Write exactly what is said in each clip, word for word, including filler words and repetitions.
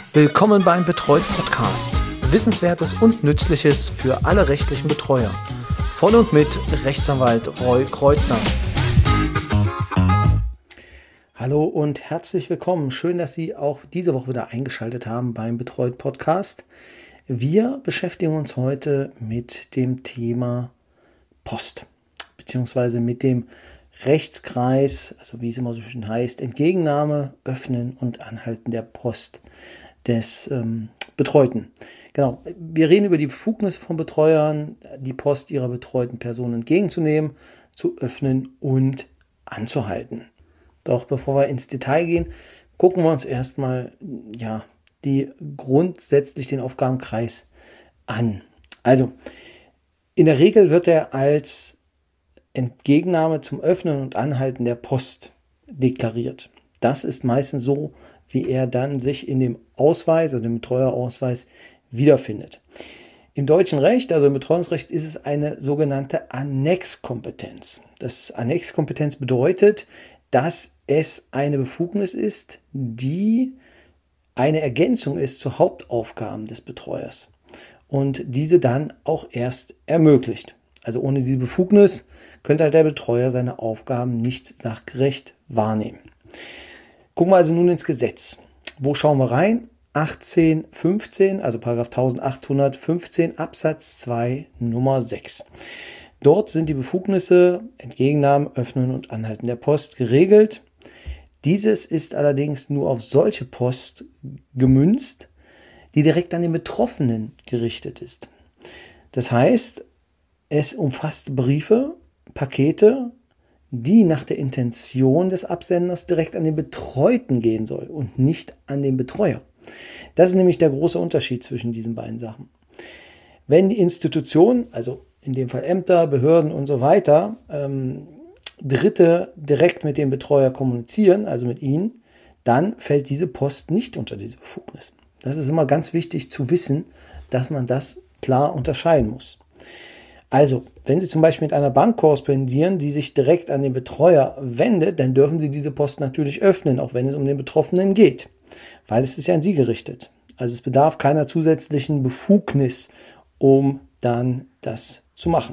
Willkommen beim Betreut Podcast. Wissenswertes und Nützliches für alle rechtlichen Betreuer. Von und mit Rechtsanwalt Roy Kreuzer. Hallo und herzlich willkommen. Schön, dass Sie auch diese Woche wieder eingeschaltet haben beim Betreut Podcast. Wir beschäftigen uns heute mit dem Thema Post, beziehungsweise mit dem Rechtskreis, also wie es immer so schön heißt, Entgegennahme, Öffnen und Anhalten der Post des ähm, Betreuten. Genau, wir reden über die Befugnisse von Betreuern, die Post ihrer betreuten Person entgegenzunehmen, zu öffnen und anzuhalten. Doch bevor wir ins Detail gehen, gucken wir uns erstmal ja, die grundsätzlich den Aufgabenkreis an. Also, in der Regel wird er als Entgegennahme zum Öffnen und Anhalten der Post deklariert. Das ist meistens so, wie er dann sich in dem Ausweis, also dem Betreuerausweis, wiederfindet. Im deutschen Recht, also im Betreuungsrecht, ist es eine sogenannte Annexkompetenz. Das Annexkompetenz bedeutet, dass es eine Befugnis ist, die eine Ergänzung ist zu Hauptaufgaben des Betreuers und diese dann auch erst ermöglicht. Also ohne diese Befugnis könnte halt der Betreuer seine Aufgaben nicht sachgerecht wahrnehmen. Gucken wir also nun ins Gesetz. Wo schauen wir rein? achtzehn fünfzehn, also Paragraph eintausendachthundertfünfzehn Absatz zwei Nummer sechs. Dort sind die Befugnisse Entgegennahmen, Öffnen und Anhalten der Post geregelt. Dieses ist allerdings nur auf solche Post gemünzt, die direkt an den Betroffenen gerichtet ist. Das heißt, es umfasst Briefe, Pakete, die nach der Intention des Absenders direkt an den Betreuten gehen soll und nicht an den Betreuer. Das ist nämlich der große Unterschied zwischen diesen beiden Sachen. Wenn die Institution, also in dem Fall Ämter, Behörden und so weiter, ähm, Dritte direkt mit dem Betreuer kommunizieren, also mit ihnen, dann fällt diese Post nicht unter diese Befugnis. Das ist immer ganz wichtig zu wissen, dass man das klar unterscheiden muss. Also, wenn Sie zum Beispiel mit einer Bank korrespondieren, die sich direkt an den Betreuer wendet, dann dürfen Sie diese Post natürlich öffnen, auch wenn es um den Betroffenen geht, weil es ist ja an Sie gerichtet. Also es bedarf keiner zusätzlichen Befugnis, um dann das zu machen.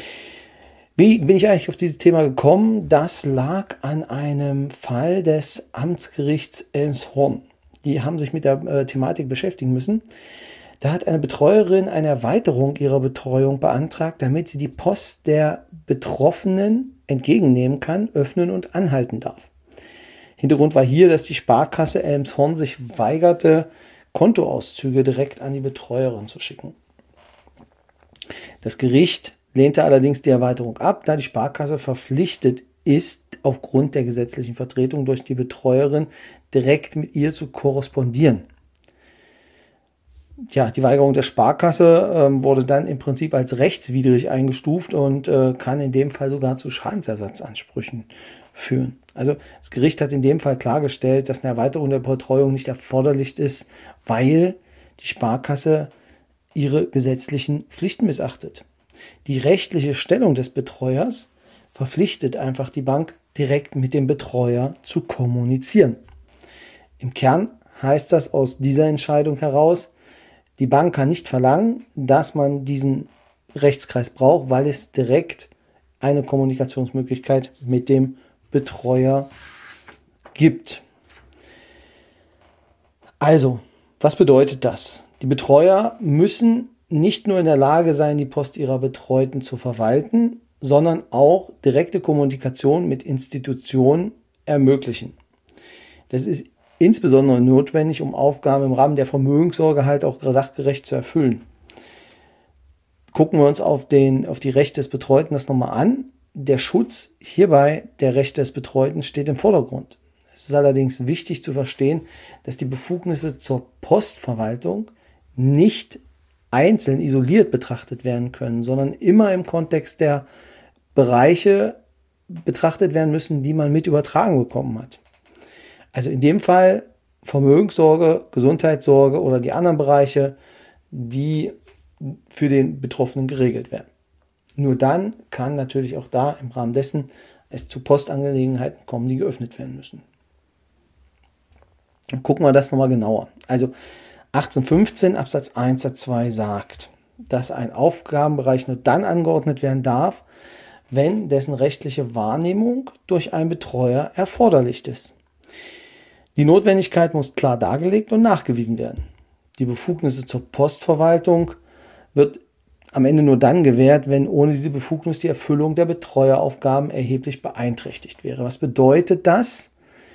Wie bin ich eigentlich auf dieses Thema gekommen? Das lag an einem Fall des Amtsgerichts Elmshorn. Die haben sich mit der äh, Thematik beschäftigen müssen. Da hat eine Betreuerin eine Erweiterung ihrer Betreuung beantragt, damit sie die Post der Betroffenen entgegennehmen kann, öffnen und anhalten darf. Hintergrund war hier, dass die Sparkasse Elmshorn sich weigerte, Kontoauszüge direkt an die Betreuerin zu schicken. Das Gericht lehnte allerdings die Erweiterung ab, da die Sparkasse verpflichtet ist, aufgrund der gesetzlichen Vertretung durch die Betreuerin direkt mit ihr zu korrespondieren. Ja, die Weigerung der Sparkasse ähm, wurde dann im Prinzip als rechtswidrig eingestuft und äh, kann in dem Fall sogar zu Schadensersatzansprüchen führen. Also das Gericht hat in dem Fall klargestellt, dass eine Erweiterung der Betreuung nicht erforderlich ist, weil die Sparkasse ihre gesetzlichen Pflichten missachtet. Die rechtliche Stellung des Betreuers verpflichtet einfach die Bank, direkt mit dem Betreuer zu kommunizieren. Im Kern heißt das aus dieser Entscheidung heraus, die Bank kann nicht verlangen, dass man diesen Rechtskreis braucht, weil es direkt eine Kommunikationsmöglichkeit mit dem Betreuer gibt. Also, was bedeutet das? Die Betreuer müssen nicht nur in der Lage sein, die Post ihrer Betreuten zu verwalten, sondern auch direkte Kommunikation mit Institutionen ermöglichen. Das ist insbesondere notwendig, um Aufgaben im Rahmen der Vermögenssorge halt auch sachgerecht zu erfüllen. Gucken wir uns auf, den, auf die Rechte des Betreuten das nochmal an. Der Schutz hierbei der Rechte des Betreuten steht im Vordergrund. Es ist allerdings wichtig zu verstehen, dass die Befugnisse zur Postverwaltung nicht einzeln isoliert betrachtet werden können, sondern immer im Kontext der Bereiche betrachtet werden müssen, die man mit übertragen bekommen hat. Also in dem Fall Vermögenssorge, Gesundheitssorge oder die anderen Bereiche, die für den Betroffenen geregelt werden. Nur dann kann natürlich auch da im Rahmen dessen es zu Postangelegenheiten kommen, die geöffnet werden müssen. Dann gucken wir das nochmal genauer. Also achtzehnhundertfünfzehn Absatz eins Satz zwei sagt, dass ein Aufgabenbereich nur dann angeordnet werden darf, wenn dessen rechtliche Wahrnehmung durch einen Betreuer erforderlich ist. Die Notwendigkeit muss klar dargelegt und nachgewiesen werden. Die Befugnisse zur Postverwaltung wird am Ende nur dann gewährt, wenn ohne diese Befugnis die Erfüllung der Betreueraufgaben erheblich beeinträchtigt wäre. Was bedeutet das?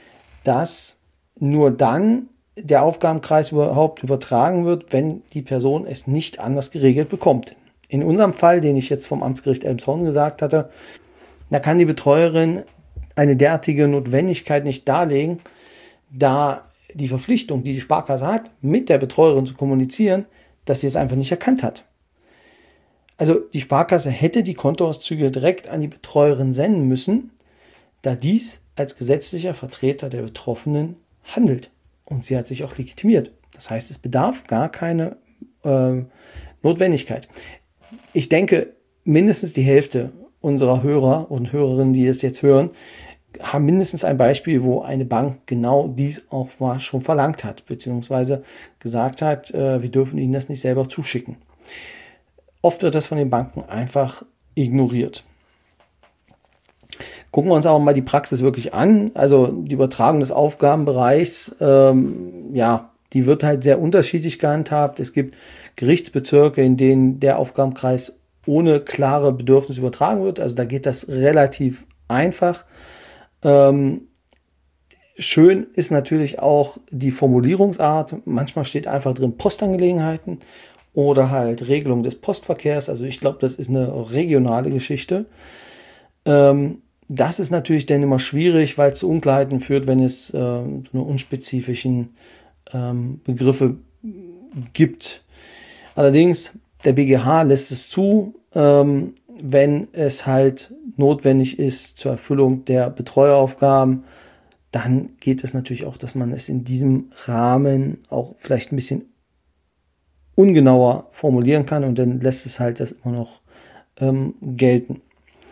Dass nur dann der Aufgabenkreis überhaupt übertragen wird, wenn die Person es nicht anders geregelt bekommt. In unserem Fall, den ich jetzt vom Amtsgericht Elmshorn gesagt hatte, da kann die Betreuerin eine derartige Notwendigkeit nicht darlegen, da die Verpflichtung, die die Sparkasse hat, mit der Betreuerin zu kommunizieren, dass sie es einfach nicht erkannt hat. Also die Sparkasse hätte die Kontoauszüge direkt an die Betreuerin senden müssen, da dies als gesetzlicher Vertreter der Betroffenen handelt. Und sie hat sich auch legitimiert. Das heißt, es bedarf gar keine äh, Notwendigkeit. Ich denke, mindestens die Hälfte unserer Hörer und Hörerinnen, die es jetzt hören, haben mindestens ein Beispiel, wo eine Bank genau dies auch mal schon verlangt hat, beziehungsweise gesagt hat, äh, wir dürfen ihnen das nicht selber zuschicken. Oft wird das von den Banken einfach ignoriert. Gucken wir uns aber mal die Praxis wirklich an. Also die Übertragung des Aufgabenbereichs, ähm, ja, die wird halt sehr unterschiedlich gehandhabt. Es gibt Gerichtsbezirke, in denen der Aufgabenkreis ohne klare Bedürfnisse übertragen wird. Also da geht das relativ einfach. Ähm, schön ist natürlich auch die Formulierungsart. Manchmal steht einfach drin Postangelegenheiten oder halt Regelung des Postverkehrs. Also ich glaube, das ist eine regionale Geschichte. Ähm, das ist natürlich dann immer schwierig, weil es zu Unklarheiten führt, wenn es äh, eine unspezifischen ähm, Begriffe gibt. Allerdings, der B G H lässt es zu, ähm, wenn es halt notwendig ist zur Erfüllung der Betreueraufgaben, dann geht es natürlich auch, dass man es in diesem Rahmen auch vielleicht ein bisschen ungenauer formulieren kann und dann lässt es halt das immer noch ähm, gelten.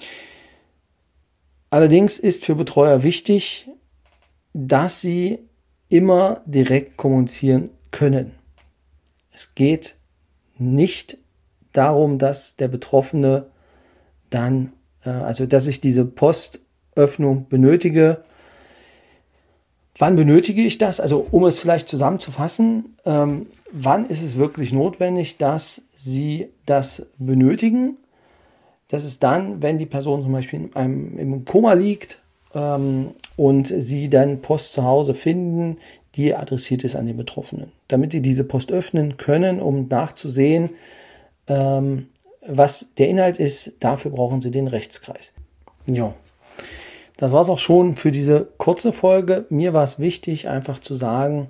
Allerdings ist für Betreuer wichtig, dass sie immer direkt kommunizieren können. Es geht nicht darum, dass der Betroffene dann, äh, also dass ich diese Postöffnung benötige. Wann benötige ich das? Also um es vielleicht zusammenzufassen, ähm, wann ist es wirklich notwendig, dass Sie das benötigen? Das ist dann, wenn die Person zum Beispiel in einem, im Koma liegt ähm, und Sie dann Post zu Hause finden, die adressiert ist an den Betroffenen. Damit Sie diese Post öffnen können, um nachzusehen, ähm, was der Inhalt ist, dafür brauchen Sie den Rechtskreis. Ja. Das war es auch schon für diese kurze Folge. Mir war es wichtig, einfach zu sagen,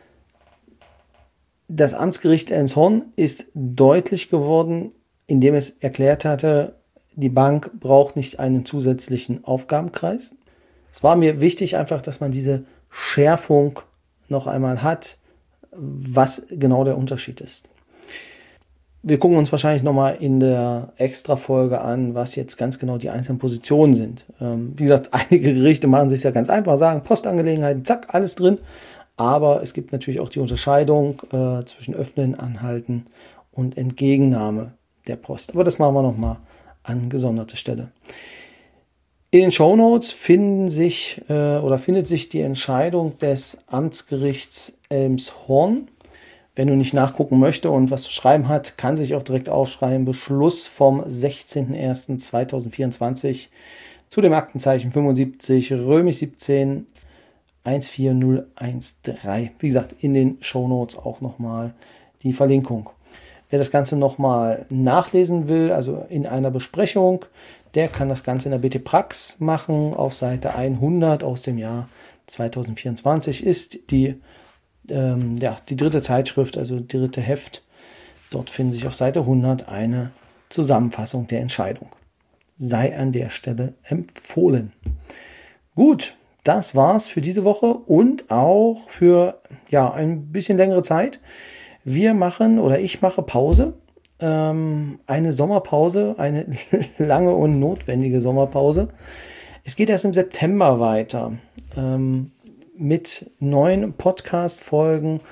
das Amtsgericht Elmshorn ist deutlich geworden, indem es erklärt hatte, die Bank braucht nicht einen zusätzlichen Aufgabenkreis. Es war mir wichtig einfach, dass man diese Schärfung noch einmal hat, was genau der Unterschied ist. Wir gucken uns wahrscheinlich nochmal in der Extra-Folge an, was jetzt ganz genau die einzelnen Positionen sind. Ähm, wie gesagt, einige Gerichte machen sich ja ganz einfach, sagen Postangelegenheiten, zack, alles drin. Aber es gibt natürlich auch die Unterscheidung äh, zwischen Öffnen, Anhalten und Entgegennahme der Post. Aber das machen wir nochmal an gesonderter Stelle. In den Shownotes finden sich äh, oder findet sich die Entscheidung des Amtsgerichts Elmshorn. Wenn du nicht nachgucken möchtest und was zu schreiben hat, kann sich auch direkt aufschreiben. Beschluss vom sechzehnten ersten zweitausendvierundzwanzig zu dem Aktenzeichen fünfundsiebzig, römisch siebzehn, eins vier null eins drei. Wie gesagt, in den Shownotes auch nochmal die Verlinkung. Wer das Ganze nochmal nachlesen will, also in einer Besprechung, der kann das Ganze in der B T Prax machen. Auf Seite hundert aus dem Jahr zweitausendvierundzwanzig ist die Ähm, ja, die dritte Zeitschrift, also die dritte Heft. Dort finden sich auf Seite hundert eine Zusammenfassung der Entscheidung. Sei an der Stelle empfohlen. Gut, das war's für diese Woche und auch für ja, ein bisschen längere Zeit. Wir machen oder ich mache Pause. Ähm, eine Sommerpause, eine lange und notwendige Sommerpause. Es geht erst im September weiter. Ähm, mit neuen Podcast-Folgen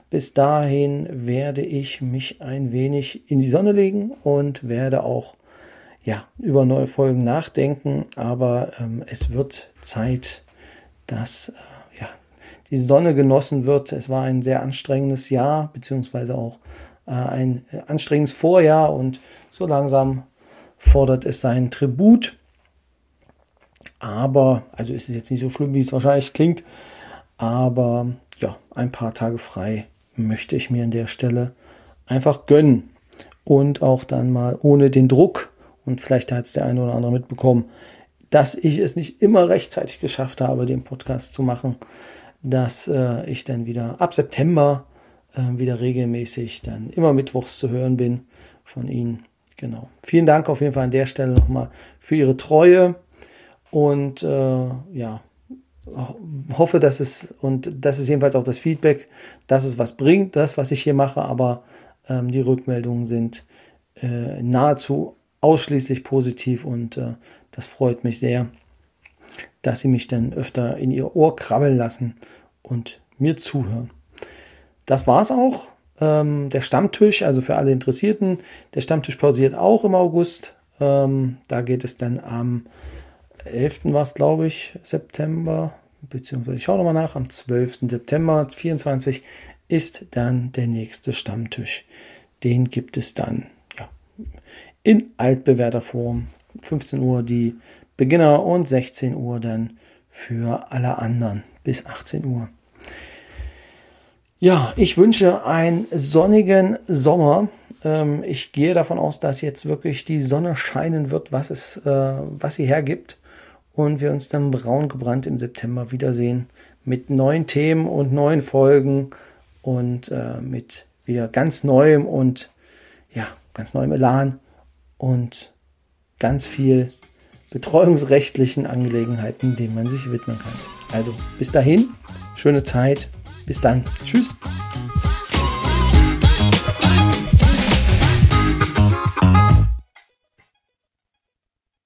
Bis dahin werde ich mich ein wenig in die Sonne legen und werde auch ja, über neue Folgen nachdenken. Aber ähm, es wird Zeit, dass äh, ja, die Sonne genossen wird. Es war ein sehr anstrengendes Jahr, beziehungsweise auch äh, ein anstrengendes Vorjahr. Und so langsam fordert es seinen Tribut. Aber, also ist es jetzt nicht so schlimm, wie es wahrscheinlich klingt. Aber ja, ein paar Tage frei möchte ich mir an der Stelle einfach gönnen. Und auch dann mal ohne den Druck, und vielleicht hat es der eine oder andere mitbekommen, dass ich es nicht immer rechtzeitig geschafft habe, den Podcast zu machen, dass äh, ich dann wieder ab September äh, wieder regelmäßig dann immer mittwochs zu hören bin von Ihnen. Genau. Vielen Dank auf jeden Fall an der Stelle nochmal für Ihre Treue und äh, ja, hoffe, dass es, und das ist jedenfalls auch das Feedback, dass es was bringt, das, was ich hier mache, aber ähm, die Rückmeldungen sind äh, nahezu ausschließlich positiv und äh, das freut mich sehr, dass Sie mich dann öfter in Ihr Ohr krabbeln lassen und mir zuhören. Das war's auch. Ähm, der Stammtisch, also für alle Interessierten, der Stammtisch pausiert auch im August. Ähm, da geht es dann am elften war es, glaube ich, September, beziehungsweise ich schaue nochmal nach, am zwölften September vierundzwanzig ist dann der nächste Stammtisch. Den gibt es dann ja, in altbewährter Form. fünfzehn Uhr die Beginner und sechzehn Uhr dann für alle anderen bis achtzehn Uhr. Ja, ich wünsche einen sonnigen Sommer. Ähm, ich gehe davon aus, dass jetzt wirklich die Sonne scheinen wird, was es, äh, was sie hergibt. Und wir uns dann braun gebrannt im September wiedersehen mit neuen Themen und neuen Folgen und äh, mit wieder ganz neuem und ja, ganz neuem Elan und ganz viel betreuungsrechtlichen Angelegenheiten, denen man sich widmen kann. Also bis dahin, schöne Zeit, bis dann, tschüss.